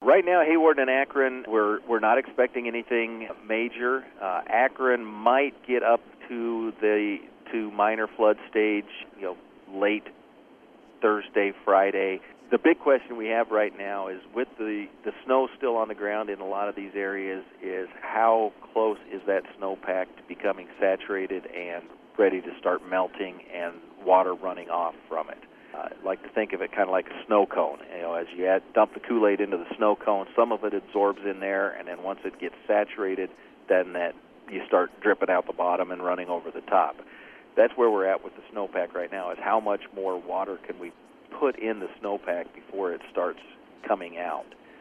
Right now, Hayward and Akron, we're not expecting anything major. Akron might get up to minor flood stage, late Thursday, Friday. The big question we have right now is, with the snow still on the ground in a lot of these areas, is how close is that snowpack to becoming saturated and ready to start melting and water running off from it. I like to think of it kind of like a snow cone. As you dump the Kool-Aid into the snow cone, some of it absorbs in there, and then once it gets saturated, then you start dripping out the bottom and running over the top. That's where we're at with the snowpack right now, is how much more water can we put in the snowpack before it starts coming out.